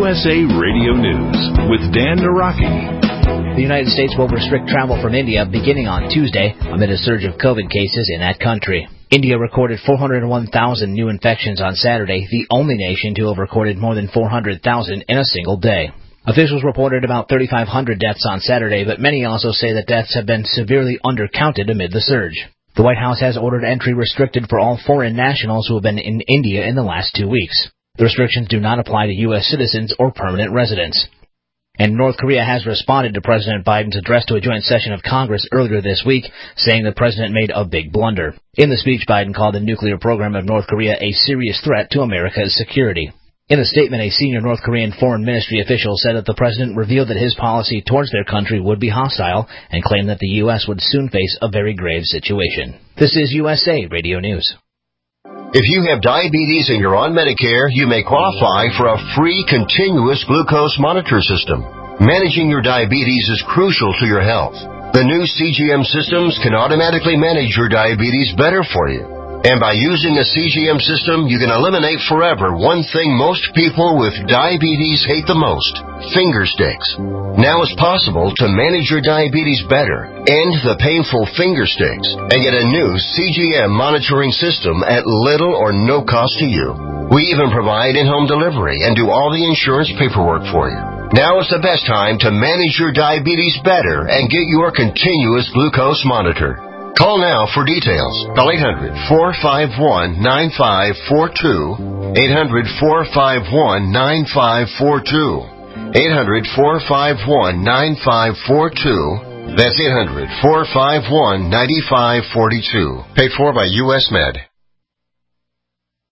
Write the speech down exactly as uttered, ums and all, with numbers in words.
S A Radio News with Dan Naraki. The United States will restrict travel from India beginning on Tuesday amid a surge of COVID cases in that country. India recorded four hundred one thousand new infections on Saturday, the only nation to have recorded more than four hundred thousand in a single day. Officials reported about thirty-five hundred deaths on Saturday, but many also say that deaths have been severely undercounted amid the surge. The White House has ordered entry restricted for all foreign nationals who have been in India in the last two weeks. The restrictions do not apply to U S citizens or permanent residents. And North Korea has responded to President Biden's address to a joint session of Congress earlier this week, saying the president made a big blunder. In the speech, Biden called the nuclear program of North Korea a serious threat to America's security. In a statement, a senior North Korean foreign ministry official said that the president revealed that his policy towards their country would be hostile and claimed that the U S would soon face a very grave situation. This is U S A Radio News. If you have diabetes and you're on Medicare, you may qualify for a free continuous glucose monitor system. Managing your diabetes is crucial to your health. The new C G M systems can automatically manage your diabetes better for you. And by using a C G M system, you can eliminate forever one thing most people with diabetes hate the most, finger sticks. Now it's possible to manage your diabetes better, end the painful finger sticks, and get a new C G M monitoring system at little or no cost to you. We even provide in-home delivery and do all the insurance paperwork for you. Now is the best time to manage your diabetes better and get your continuous glucose monitor. Call now for details. Call eight hundred, four five one, nine five four two, eight hundred, four five one, nine five four two, eight hundred, four five one, nine five four two. That's eight hundred, four five one, nine five four two. Paid for by U S Med.